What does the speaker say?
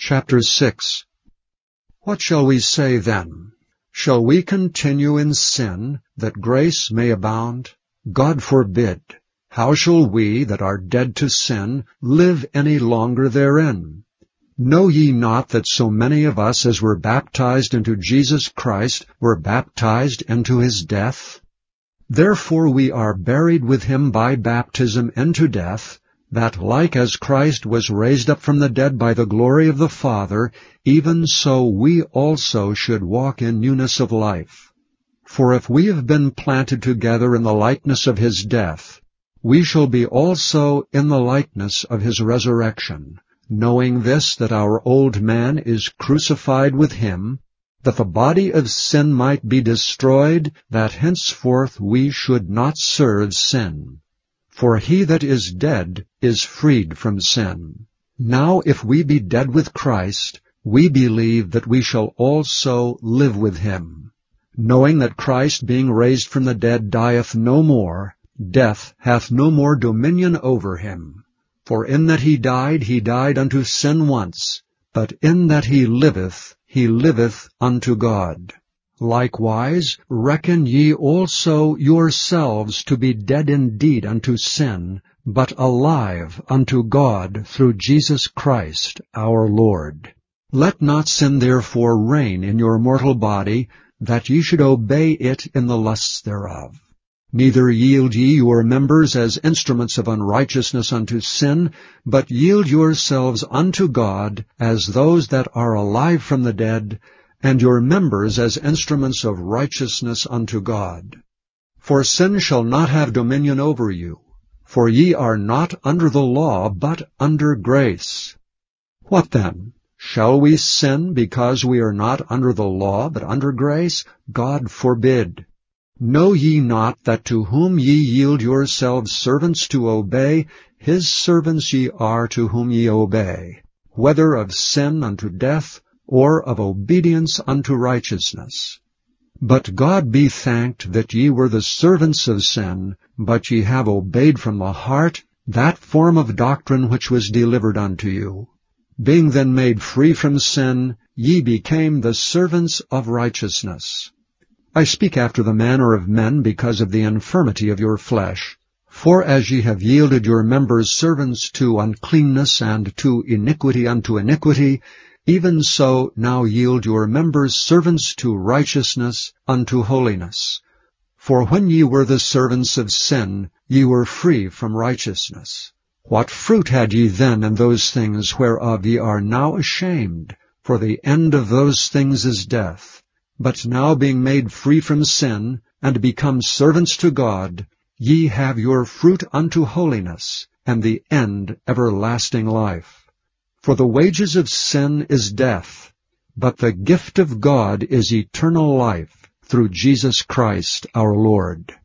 Chapter 6. What shall we say then? Shall we continue in sin, that grace may abound? God forbid. How shall we, that are dead to sin, live any longer therein? Know ye not that so many of us as were baptized into Jesus Christ were baptized into his death? Therefore we are buried with him by baptism into death, that like as Christ was raised up from the dead by the glory of the Father, even so we also should walk in newness of life. For if we have been planted together in the likeness of his death, we shall be also in the likeness of his resurrection, knowing this, that our old man is crucified with him, that the body of sin might be destroyed, that henceforth we should not serve sin. For he that is dead is freed from sin. Now if we be dead with Christ, we believe that we shall also live with him. Knowing that Christ, being raised from the dead, dieth no more, death hath no more dominion over him. For in that he died unto sin once, but in that he liveth unto God. Likewise reckon ye also yourselves to be dead indeed unto sin, but alive unto God through Jesus Christ our Lord. Let not sin therefore reign in your mortal body, that ye should obey it in the lusts thereof. Neither yield ye your members as instruments of unrighteousness unto sin, but yield yourselves unto God as those that are alive from the dead, and your members as instruments of righteousness unto God. For sin shall not have dominion over you, for ye are not under the law, but under grace. What then? Shall we sin because we are not under the law, but under grace? God forbid. Know ye not that to whom ye yield yourselves servants to obey, his servants ye are to whom ye obey, whether of sin unto death, or of obedience unto righteousness? But God be thanked that ye were the servants of sin, but ye have obeyed from the heart that form of doctrine which was delivered unto you. Being then made free from sin, ye became the servants of righteousness. I speak after the manner of men because of the infirmity of your flesh. For as ye have yielded your members servants to uncleanness and to iniquity unto iniquity, even so now yield your members servants to righteousness unto holiness. For when ye were the servants of sin, ye were free from righteousness. What fruit had ye then in those things whereof ye are now ashamed? For the end of those things is death. But now being made free from sin, and become servants to God, ye have your fruit unto holiness, and the end everlasting life. For the wages of sin is death, but the gift of God is eternal life, through Jesus Christ our Lord.